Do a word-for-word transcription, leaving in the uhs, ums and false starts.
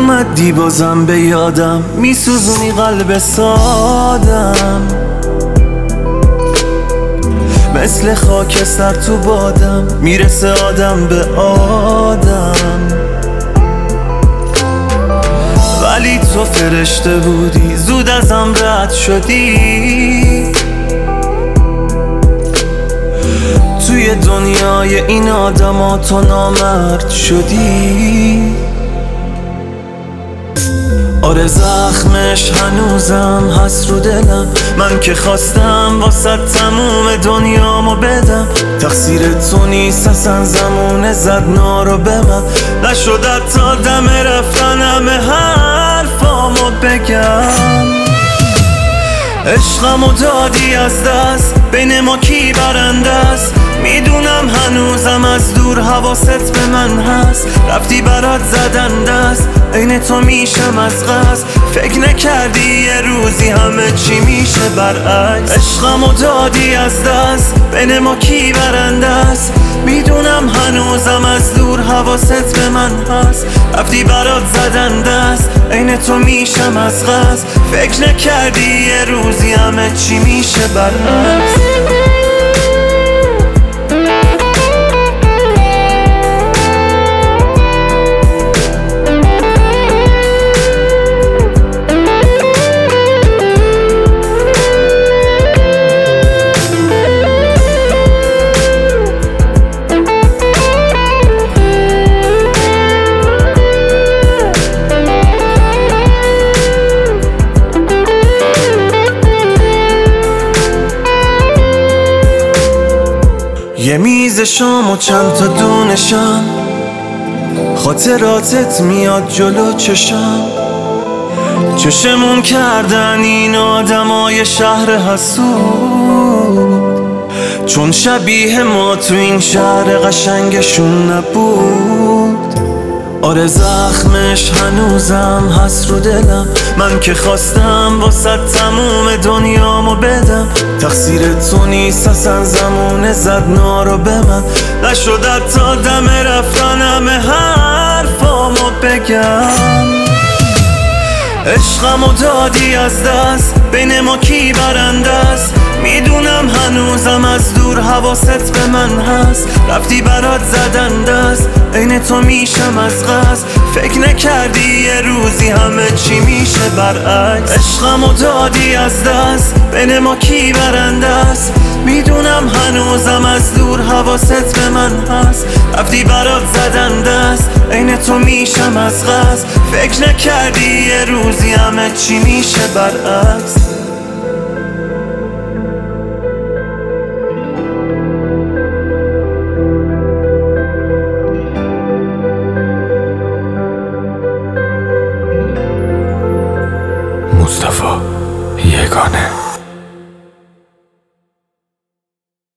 اومدی بازم به یادم، میسوزونی قلب سادم، مثل خاکستر تو بادم، میرسه آدم به آدم. ولی تو فرشته بودی، زود ازم رد شدی، توی دنیای این آدما تو نامرد شدی. آره زخمش هنوزم هست رو دلم، من که خواستم واسه تموم دنیامو بدم، تقصیر تو نیست اصلا زمونه زد نارو به من، نشد تا دم رفتن همه حرفامو بگم. عشقمو دادی از دست، بین ما کی برنده است؟ میدونم هنوزم از دور حواست به من هست، رفتی برات زدن دست، عین تو میشم از قصد، فکر نکردی یه روزی همه چی میشه برعکس. عشقمو دادی از دست، بین ما کی برنده است؟ میدونم هنوزم از دور حواست به من هست، رفتی برات زدن دست، عین تو میشم از قصد، فکر نکردی یه روزی همه چی میشه برعکس. یه میز شام و چند تا دونشم، خاطراتت میاد جلو چشم، چشمون کردن این آدمای شهر حسود، چون شبیه ما تو این شهر قشنگشون نبود. آره زخمش هنوزم هست رو دلم، من که خواستم واسه تموم دنیامو بدم، تقصیر تو نیست اصلا زمونه زد نارو به من، نشد تا دم رفتن همه حرفامو بگم. عشقمو دادی از دست، بین ما کی برنده است؟ میدونم هنوزم از دور حواست به من هست، رفتی برات زدن دست، عین تو میشم از قصد، فکر نکردی یه روزی همه چی میشه برعکس. عشقمو دادی از دست، بین ما کی برنده است؟ میدونم هنوزم از دور حواست به من هست، رفتی برات زدن دست، عین تو میشم از قصد، فکر نکردی یه روزی همه چی میشه برعکس. مصطفی یگانه.